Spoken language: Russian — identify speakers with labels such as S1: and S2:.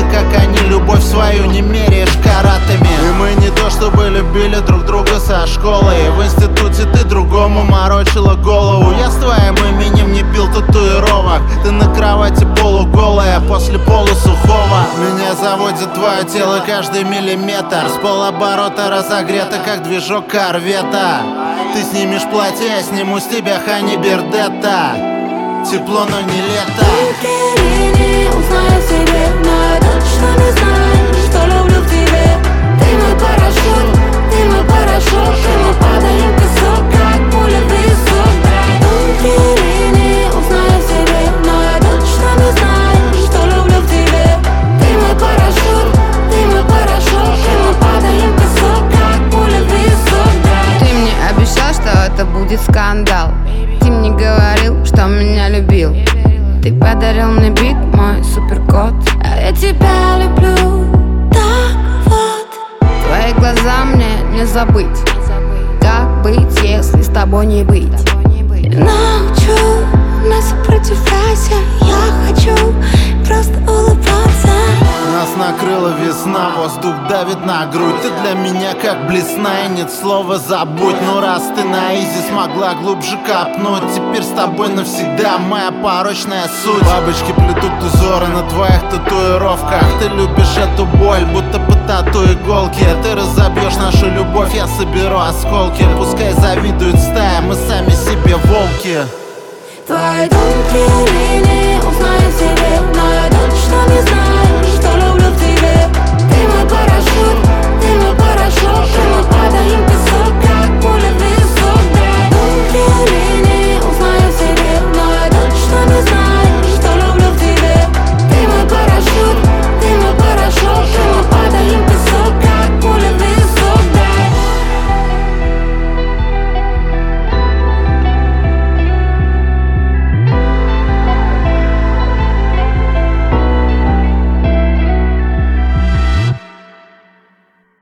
S1: как они, любовь свою не меряешь каратами. И мы не то чтобы любили друг друга со школы, и в институте ты другому морочила голову. Я с твоим именем не пил татуировок, ты на кровати полуголая после полусухого. Меня заводит твое тело каждый миллиметр, с полоборота разогрето, как движок корвета. Ты снимешь платье, я сниму с тебя Хани Бердетта. Тепло, но не лето.
S2: Не узнаю в себе, но я точно не знаю, что люблю в тебе. Ты мой парашют, ты мой парашют, и мы падаем в песок, как пуля в висок. Тонкие линии узнаю в себе, но я точно не знаю, что люблю в тебе. Ты мой парашют, и мы падаем в песок, как пуля в висок.
S3: Ты мне обещал, что это будет скандал. Ты мне говорил, что меня любил. Ты подарил мне бит, мой суперкот.
S2: А я тебя люблю, так вот.
S3: Твои глаза мне не забыть. Как быть, если с тобой не быть?
S2: Научу, не сопротивляйся, я хочу просто улыбаться.
S1: Нас накрыла весна, воздух давит на грудь. Ты для меня как блесна, и нет слова забудь. Ну раз ты на изи смогла глубже копнуть, теперь с тобой навсегда моя порочная суть. Бабочки плетут узоры на твоих татуировках. Ты любишь эту боль, будто по тату-иголке. Ты разобьешь нашу любовь, я соберу осколки. Пускай завидуют стая, мы сами себе волки.
S2: Твои тонкие линии узнаю в себе, но я точно не знаю,